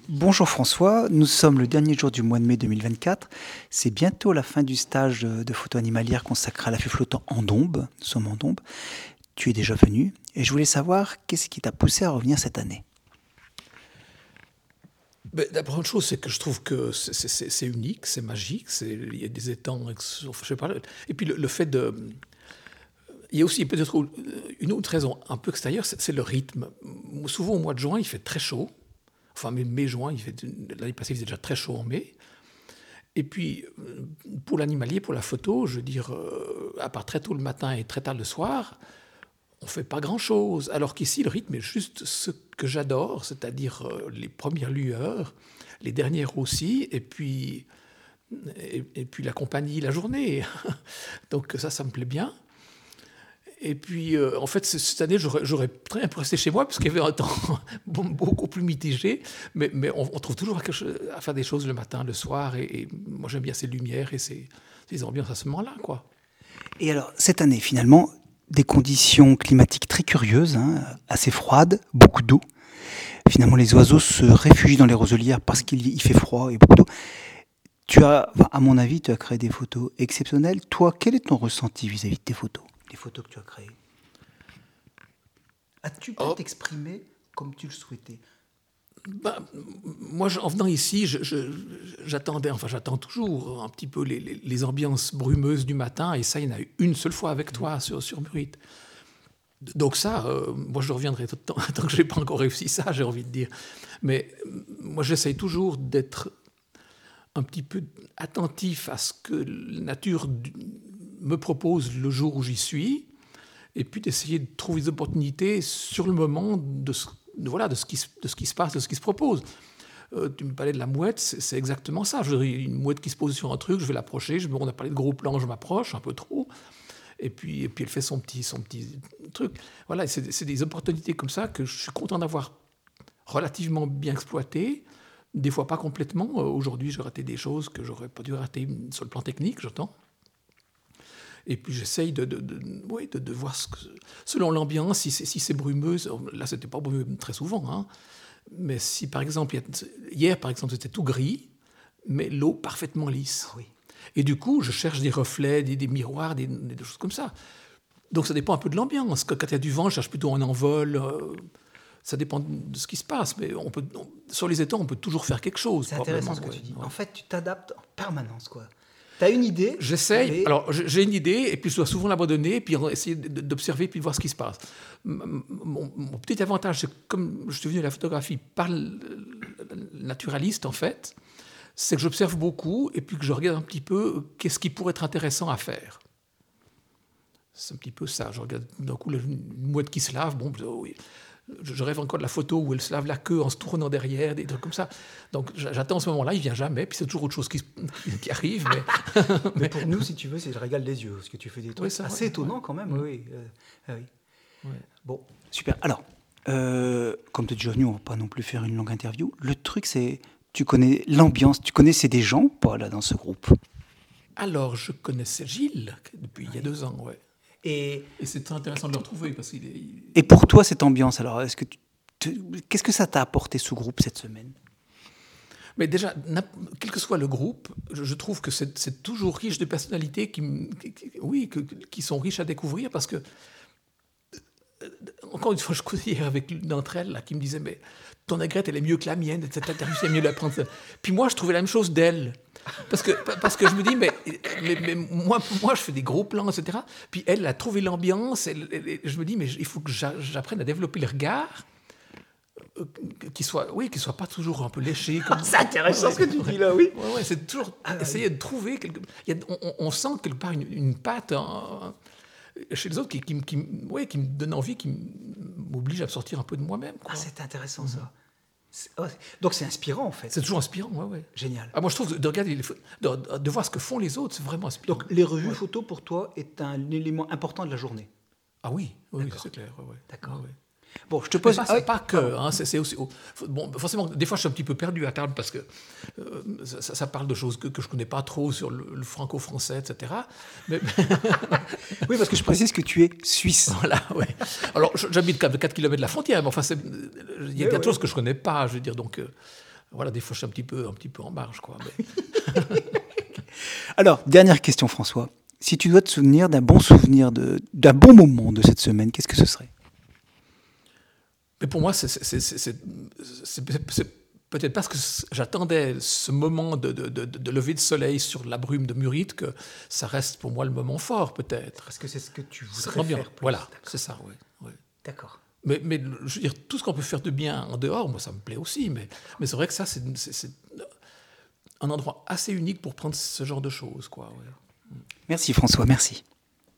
Bonjour François, nous sommes le dernier jour du mois de mai 2024. C'est bientôt la fin du stage de photo animalière consacré à l'affût flottant en Dombes. Nous sommes en Dombes. Tu es déjà venu et je voulais savoir qu'est-ce qui t'a poussé à revenir cette année. La première chose, c'est que je trouve que c'est unique, c'est magique, il y a des étangs, je sais pas, et puis le fait de... Il y a aussi peut-être une autre raison un peu extérieure, c'est le rythme. Souvent au mois de juin, il fait très chaud. Enfin, mai-juin, l'année passée, il faisait déjà très chaud en mai. Et puis, pour l'animalier, pour la photo, je veux dire, à part très tôt le matin et très tard le soir, on ne fait pas grand-chose. Alors qu'ici, le rythme est juste ce que j'adore, c'est-à-dire les premières lueurs, les dernières aussi, et puis la compagnie, la journée. Donc ça me plaît bien. Et puis, en fait, cette année, j'aurais très bien pu rester chez moi, parce qu'il y avait un temps beaucoup plus mitigé, mais on trouve toujours à faire des choses le matin, le soir, et moi j'aime bien ces lumières et ces ambiances à ce moment-là, quoi. Et alors, cette année, finalement, des conditions climatiques très curieuses, assez froides, beaucoup d'eau. Finalement, les oiseaux se réfugient dans les roselières parce qu'il fait froid et beaucoup d'eau. À mon avis, tu as créé des photos exceptionnelles. Toi, quel est ton ressenti vis-à-vis de tes photos, les photos que tu as créées? As-tu pu t'exprimer comme tu le souhaitais? Moi, en venant ici, j'attends toujours un petit peu les ambiances brumeuses du matin, et ça, il y en a eu une seule fois avec toi sur Murit. Donc ça, moi je reviendrai tant que je n'ai pas encore réussi ça, j'ai envie de dire. Mais moi j'essaye toujours d'être un petit peu attentif à ce que la nature me propose le jour où j'y suis, et puis d'essayer de trouver des opportunités sur le moment de ce qui se passe, de ce qui se propose. Tu me parlais de la mouette, c'est exactement ça. Une mouette qui se pose sur un truc, je vais l'approcher, on a parlé de gros plans, je m'approche un peu trop. Et puis elle fait son petit truc. Voilà, c'est des opportunités comme ça que je suis content d'avoir relativement bien exploitées. Des fois pas complètement. Aujourd'hui, j'ai raté des choses que j'aurais pas dû rater sur le plan technique, j'entends. Et puis j'essaye de voir selon l'ambiance, si c'est brumeuse. Là, c'était pas brumeux très souvent, mais si par exemple, hier par exemple, c'était tout gris, mais l'eau parfaitement lisse. Ah oui. Et du coup, je cherche des reflets, des miroirs, des choses comme ça. Donc ça dépend un peu de l'ambiance. Quand il y a du vent, je cherche plutôt un envol. Ça dépend de ce qui se passe. Mais sur les étangs, on peut toujours faire quelque chose. C'est intéressant ce que tu dis. Ouais. En fait, tu t'adaptes en permanence, quoi. Tu as une idée? J'essaye. Mais... Alors, j'ai une idée, et puis je dois souvent l'abandonner, puis essayer d'observer, puis de voir ce qui se passe. Mon petit avantage, c'est comme je suis venu à la photographie par le naturaliste, en fait, c'est que j'observe beaucoup et puis que je regarde un petit peu qu'est-ce qui pourrait être intéressant à faire. C'est un petit peu ça. Je regarde d'un coup une mouette qui se lave. Bon, oui. Je rêve encore de la photo où elle se lave la queue en se tournant derrière, des trucs comme ça. Donc j'attends ce moment-là, il ne vient jamais, puis c'est toujours autre chose qui arrive. Mais pour nous, si tu veux, c'est le régal des yeux, parce que tu fais des trucs assez étonnants quand même. Oui. Oui. Ouais. Bon, super. Alors, comme tu es déjà venu, on ne va pas non plus faire une longue interview. Le truc, c'est... Tu connais l'ambiance, tu connaissais des gens ou pas là dans ce groupe? Alors, je connaissais Gilles depuis il y a 2 ans, ouais. Et c'est très intéressant de le retrouver parce qu'il est... Et pour toi, cette ambiance, alors, qu'est-ce que ça t'a apporté ce groupe cette semaine? Mais déjà, quel que soit le groupe, je trouve que c'est toujours riche de personnalités qui sont riches à découvrir, parce que encore une fois, je causais avec l'une d'entre elles là, qui me disait « Mais ton aigrette, elle est mieux que la mienne, etc. Tu as réussi à mieux la prendre. » Puis moi, je trouvais la même chose d'elle. Parce que je me dis, mais moi, je fais des gros plans, etc. Puis elle a trouvé l'ambiance. Je me dis, mais il faut que j'apprenne à développer le regard qui soit pas toujours un peu léché. C'est intéressant ce que tu dis là, oui. Ouais, c'est toujours essayer de trouver... On sent quelque part une patte... chez les autres qui me donne envie, qui m'oblige à sortir un peu de moi-même, quoi. C'est intéressant ça. Donc c'est inspirant en fait. C'est toujours inspirant, ouais. Génial. Moi je trouve de regarder de voir ce que font les autres, c'est vraiment inspirant. Donc les revues photos pour toi est un élément important de la journée. Ah oui, c'est clair. Ouais. D'accord. Ouais. Bon, je te pose... Pas que, c'est aussi... Bon, forcément, des fois, je suis un petit peu perdu à table parce que ça parle de choses que je ne connais pas trop sur le franco-français, etc. Mais... Oui, parce que je précise que tu es suisse. Voilà, oui. Alors, j'habite quand même 4 km de la frontière, mais enfin, il y a des choses que je ne connais pas, je veux dire, donc... Voilà, des fois, je suis un petit peu en marge, quoi. Mais... Alors, dernière question, François. Si tu dois te souvenir d'un bon souvenir, d'un bon moment de cette semaine, qu'est-ce que ce serait? Mais pour moi, c'est peut-être parce que j'attendais ce moment de lever de soleil sur la brume de Murite que ça reste pour moi le moment fort, peut-être. Parce que c'est ce que tu C'est voudrais bien. faire. Plus. Voilà, c'est ça, oui. D'accord. Mais je veux dire, tout ce qu'on peut faire de bien en dehors, moi, ça me plaît aussi. Mais c'est vrai que ça, c'est un endroit assez unique pour prendre ce genre de choses, quoi. Ouais. Merci François, merci.